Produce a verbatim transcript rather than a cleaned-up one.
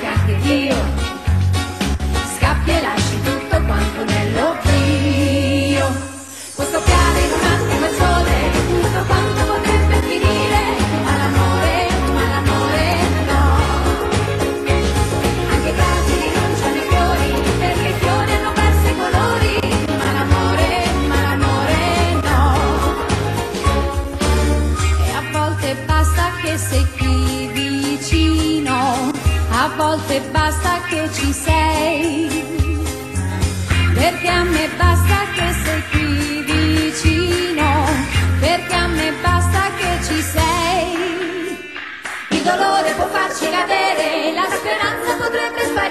che anche Dio scappi e lasci tutto quanto nell'oblio. Può scoppiare in un attimo il sole, tutto quanto potrebbe finire, ma l'amore, ma l'amore no. Anche i prati rinunciano ai fiori, perché i fiori hanno perso i colori, ma l'amore, ma l'amore no. E a volte basta che sei qui vicino, a volte basta che ci sei, perché a me basta che sei qui vicino, perché a me basta che ci sei. Il dolore può farci cadere, la speranza potrebbe sparire,